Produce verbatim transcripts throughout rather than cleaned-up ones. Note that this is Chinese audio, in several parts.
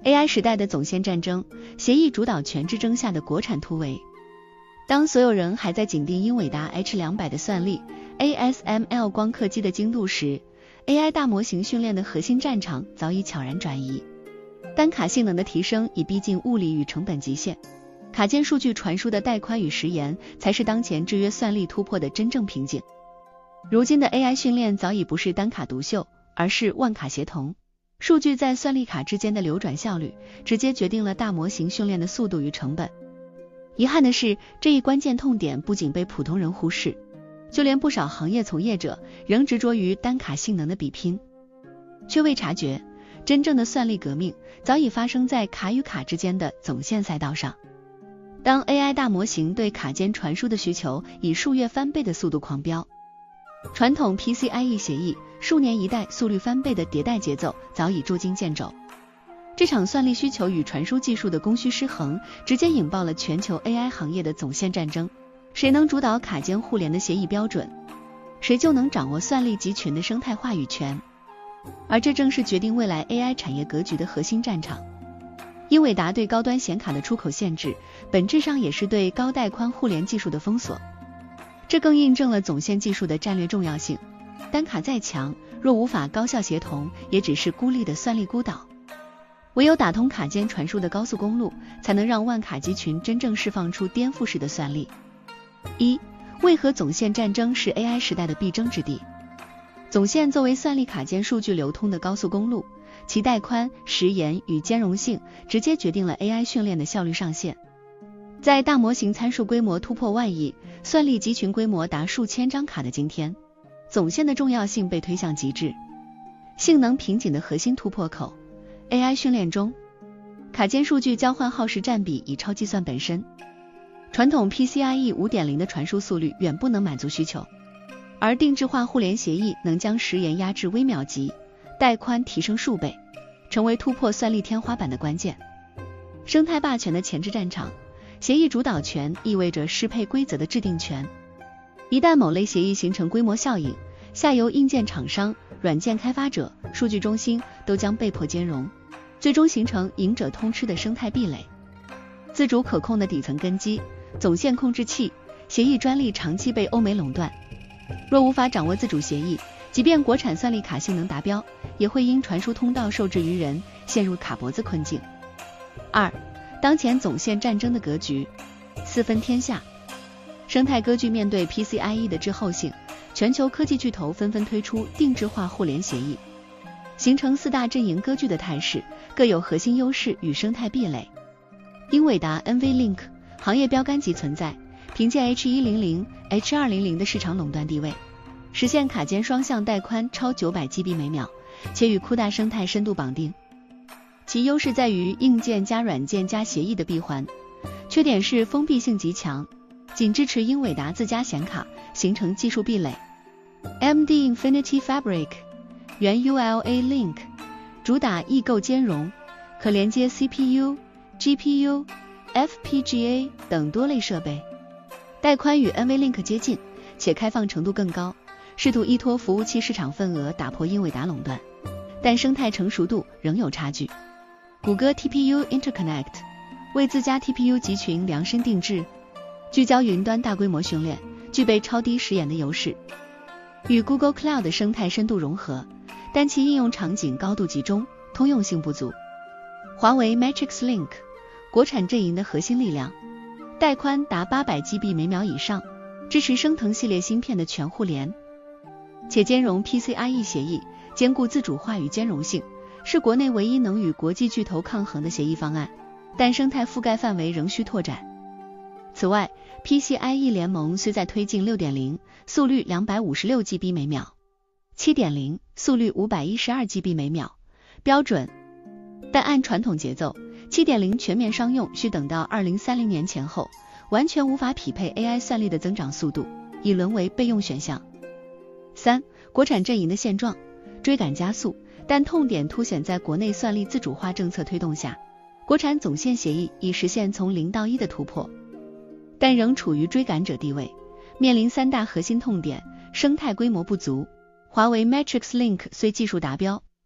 A I 时代的总线战争，协议主导权之争下的国产突围。当所有人还在紧盯英伟达 H 两百 的算力、A S M L 光刻机的精度时， A I 大模型训练的核心战场早已悄然转移。单卡性能的提升已逼近物理与成本极限，卡件数据传输的带宽与时延才是当前制约算力突破的真正瓶颈。如今的 A I 训练早已不是单卡独秀，而是万卡协同。数据在算力卡之间的流转效率，直接决定了大模型训练的速度与成本。遗憾的是，这一关键痛点不仅被普通人忽视，就连不少行业从业者仍执着于单卡性能的比拼，却未察觉真正的算力革命早已发生在卡与卡之间的总线赛道上。当 A I 大模型对卡间传输的需求以数月翻倍的速度狂飙，传统 P C I E 协议数年一代速率翻倍的迭代节奏早已捉襟见肘。这场算力需求与传输技术的供需失衡，直接引爆了全球 A I 行业的总线战争。谁能主导卡间互联的协议标准，谁就能掌握算力集群的生态话语权。而这正是决定未来 A I 产业格局的核心战场。英伟达对高端显卡的出口限制，本质上也是对高带宽互联技术的封锁。这更印证了总线技术的战略重要性。单卡再强，若无法高效协同，也只是孤立的算力孤岛。唯有打通卡间传输的高速公路，才能让万卡集群真正释放出颠覆式的算力。一、为何总线战争是 A I 时代的必争之地？总线作为算力卡间数据流通的高速公路，其带宽、时延与兼容性直接决定了 A I 训练的效率上限。在大模型参数规模突破万亿、算力集群规模达数千张卡的今天，总线的重要性被推向极致。性能瓶颈的核心突破口， A I 训练中，卡间数据交换耗时占比已超计算本身。传统 P C I E 五点零 的传输速率远不能满足需求，而定制化互联协议能将时延压至微秒级，带宽提升数倍，成为突破算力天花板的关键。生态霸权的前置战场，协议主导权意味着适配规则的制定权。一旦某类协议形成规模效应，下游硬件厂商、软件开发者、数据中心都将被迫兼容，最终形成赢者通吃的生态壁垒。自主可控的底层根基，总线控制器、协议专利长期被欧美垄断。若无法掌握自主协议，即便国产算力卡性能达标，也会因传输通道受制于人，陷入卡脖子困境。二、当前总线战争的格局，四分天下。生态割据面对 P C I E 的滞后性，全球科技巨头纷纷推出定制化互联协议，形成四大阵营割据的态势，各有核心优势与生态壁垒。英伟达 N V Link 行业标杆级存在，凭借 H 一零零、H 二零零的市场垄断地位，实现卡间双向带宽超九百 G B 每秒，且与 C U D A 生态深度绑定。其优势在于硬件加软件加协议的闭环，缺点是封闭性极强，仅支持英伟达自家显卡，形成技术壁垒。A M D Infinity Fabric 原 U L A Link 主打异构兼容，可连接 C P U、G P U、F P G A 等多类设备，带宽与 N V Link 接近，且开放程度更高，试图依托服务器市场份额打破英伟达垄断，但生态成熟度仍有差距。谷歌 T P U Interconnect 为自家 T P U 集群量身定制，聚焦云端大规模训练，具备超低时延的优势，与 Google Cloud 的生态深度融合，但其应用场景高度集中，通用性不足。华为 Matrix Link 国产阵营的核心力量，带宽达八百 G B 每秒以上，支持升腾系列芯片的全互联，且兼容 P C I E 协议，兼顾自主化与兼容性，是国内唯一能与国际巨头抗衡的协议方案，但生态覆盖范围仍需拓展。此外， P C I E 联盟虽在推进 六点零 速率 两百五十六 G B 每秒， 七点零 速率 五百一十二 G B 每秒标准，但按传统节奏， 七点零 全面商用需等到二零三零年前后，完全无法匹配 A I 算力的增长速度，已沦为备用选项。三、国产阵营的现状，追赶加速，但痛点凸显在国内算力自主化政策推动下，国产总线协议已实现从零到一的突破，但仍处于追赶者地位，面临三大核心痛点：生态规模不足，华为 Matrix Link 虽技术达标，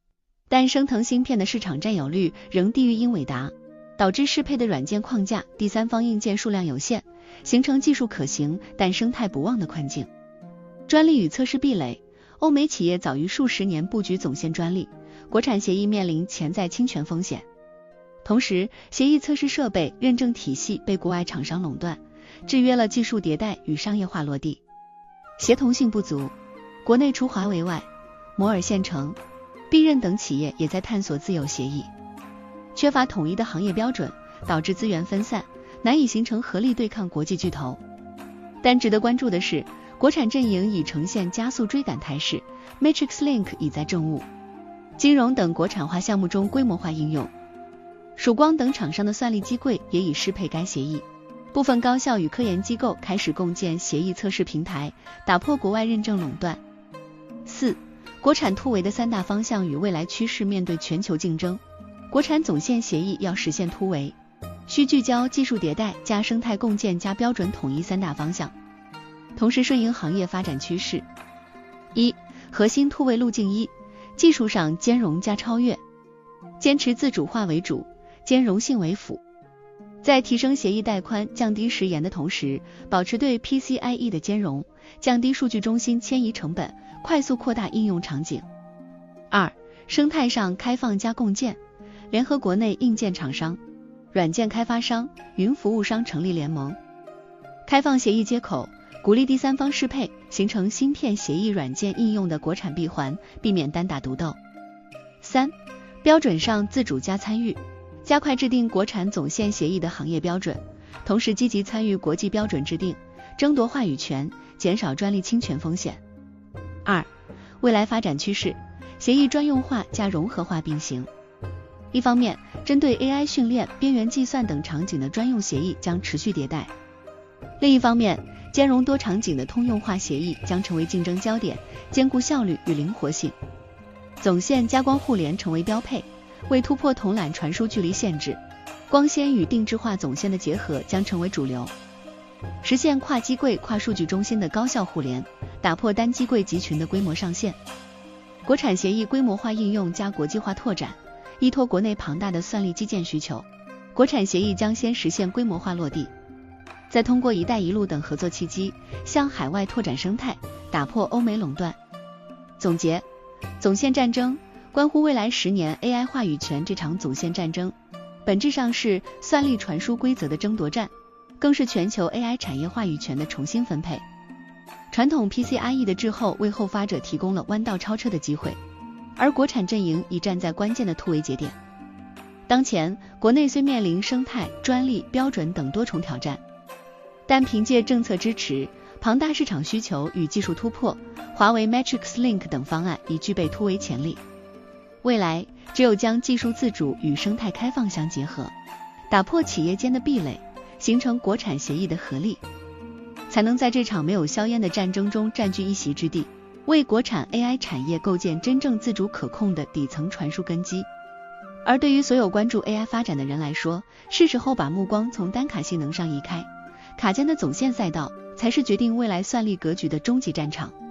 但升腾芯片的市场占有率仍低于英伟达，导致适配的软件框架、第三方硬件数量有限，形成技术可行但生态不旺的困境。专利与测试壁垒，欧美企业早于数十年布局总线专利，国产协议面临潜在侵权风险。同时，协议测试设备认证体系被国外厂商垄断，制约了技术迭代与商业化落地。协同性不足，国内除华为外，摩尔线程、必任等企业也在探索自有协议。缺乏统一的行业标准，导致资源分散，难以形成合力对抗国际巨头。但值得关注的是，国产阵营已呈现加速追赶态势 ，Matrix Link 已在政务、金融等国产化项目中规模化应用。曙光等厂商的算力机柜也已适配该协议，部分高校与科研机构开始共建协议测试平台，打破国外认证垄断。四、国产突围的三大方向与未来趋势。面对全球竞争，国产总线协议要实现突围，需聚焦技术迭代加生态共建加标准统一三大方向，同时顺应行业发展趋势。一、核心突围路径一，技术上兼容加超越，坚持自主化为主，兼容性为辅。在提升协议带宽、降低时延的同时，保持对 P C I E 的兼容，降低数据中心迁移成本，快速扩大应用场景。二、生态上开放加共建，联合国内硬件厂商、软件开发商、云服务商成立联盟，开放协议接口，鼓励第三方适配，形成芯片协议软件应用的国产闭环，避免单打独斗。三、标准上自主加参与，加快制定国产总线协议的行业标准，同时积极参与国际标准制定，争夺话语权，减少专利侵权风险。二、未来发展趋势，协议专用化加融合化并行。一方面，针对 A I 训练、边缘计算等场景的专用协议将持续迭代；另一方面，兼容多场景的通用化协议将成为竞争焦点，兼顾效率与灵活性。总线加光互联成为标配，为突破统揽传输距离限制，光纤与定制化总线的结合将成为主流，实现跨机柜、跨数据中心的高效互联，打破单机柜集群的规模上限。国产协议规模化应用加国际化拓展，依托国内庞大的算力基建需求，国产协议将先实现规模化落地，再通过一带一路等合作契机，向海外拓展生态，打破欧美垄断。总结，总线战争关乎未来十年 A I 话语权。这场总线战争本质上是算力传输规则的争夺战，更是全球 A I 产业话语权的重新分配。传统 P C I E 的滞后为后发者提供了弯道超车的机会，而国产阵营已站在关键的突围节点。当前国内虽面临生态、专利、标准等多重挑战，但凭借政策支持、庞大市场需求与技术突破，华为 Matrix Link 等方案已具备突围潜力。未来只有将技术自主与生态开放相结合，打破企业间的壁垒，形成国产协议的合力，才能在这场没有硝烟的战争中占据一席之地，为国产 A I 产业构建真正自主可控的底层传输根基。而对于所有关注 A I 发展的人来说，是时候把目光从单卡性能上移开，卡间的总线赛道才是决定未来算力格局的终极战场。